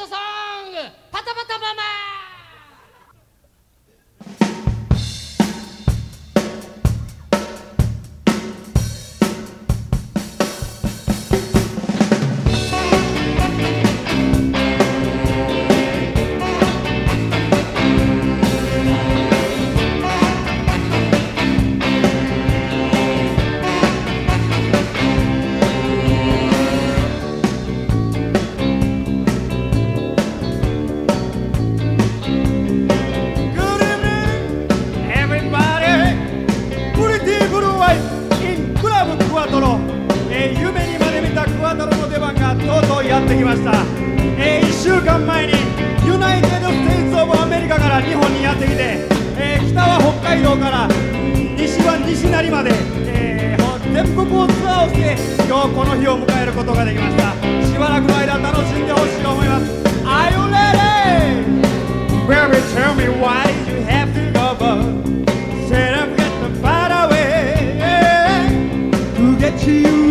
トソングパタパタママ。 夢にまで見たクワトロの出番がとうとうやってきました。1週間前にユナイテッド・ステイツ・オブ・アメリカから日本にやってきて、北は北海道から西は西成まで、全国をツアーをして今日この日を迎えることができました。しばらくの間楽しんでほしいと思います。 Are you ready? Baby, tell me why did you have to go but said I'm getting far away to get you